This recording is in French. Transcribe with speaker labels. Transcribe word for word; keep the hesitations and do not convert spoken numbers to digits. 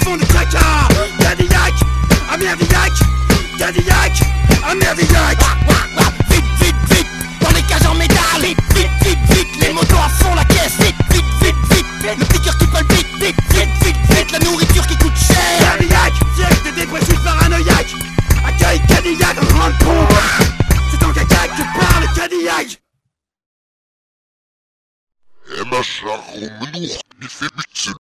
Speaker 1: fond de caca. Cadillac, un merdillac. Cadillac, un merdillac.
Speaker 2: Vite, vite, vite, dans les cages en métal. Vite, vite, vite, vite, les motos à fond la caisse. Vite, vite, vite, vite, le piqueur qui palpite. Vite, vite, vite, vite, la nourriture qui coûte cher.
Speaker 1: Cadillac, siège des dépressifs paranoïaques. Accueille Cadillac, rentre compte. C'est en caca que tu parles, Cadillac.
Speaker 3: Emma Charron Menour, il fait but